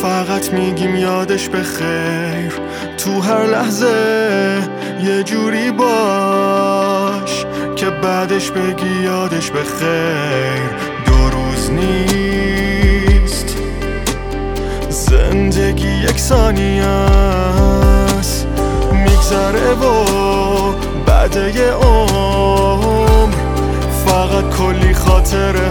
فقط میگیم یادش بخیر. تو هر لحظه یه جوری باش که بعدش بگی یادش بخیر. 2 روز نیست، زندگی 1 ثانیه است، میگذره و بعد یه عمر فقط کلی خاطره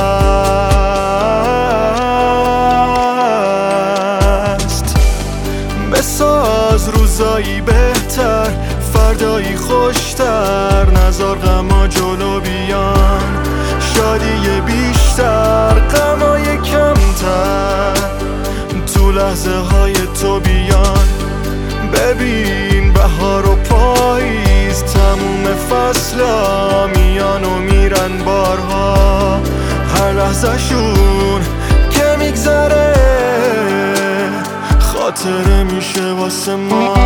هست. بساز روزایی بهتر، فردایی خوشتر، نذار غما جلو بیان، شادی بیشتر، غمای کمتر، تو لحظه های تو بیان. ببین بهار و پاییز، تموم فصلا میان و میرن بارها، هر لحظه شون که میگذره خاطره میشه واسه ما.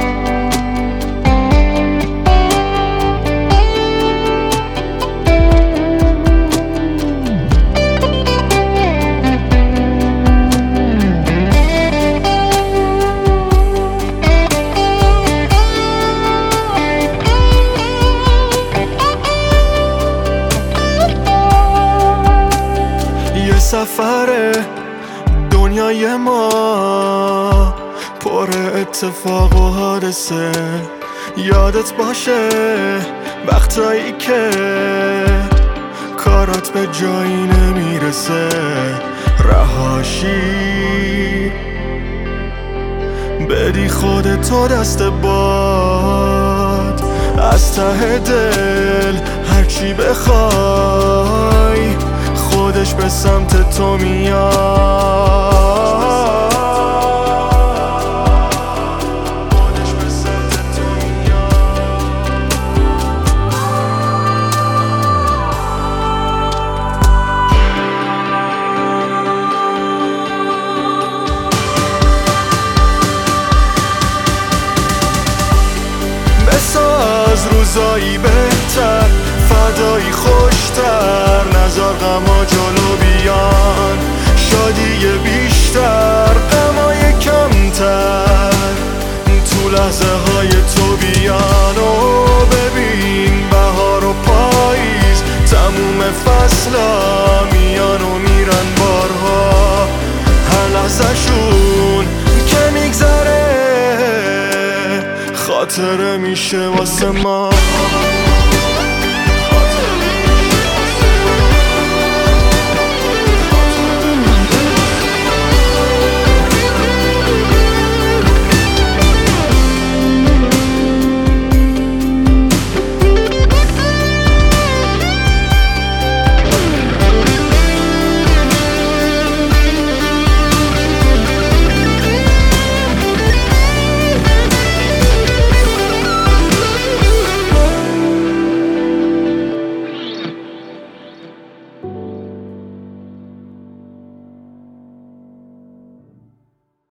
سفر دنیای ما پر اتفاق و حادثه، یادت باشه وقتایی که کارات به جایی نمیرسه، رهاشی بدی خودتو دست باد، از ته دل هرچی بخوای خودش به سمت تو میاد. بساز روزایی بهتر، فردایی خوشتر، نذار غما جلو بیان، شادی بیشتر، غمای کمتر، تو لحظه های تو بیان. و ببین بهار و پاییز، تموم فصلا میان و میرن بارها، هر لحظه شون که میگذره خاطره میشه واسه ما.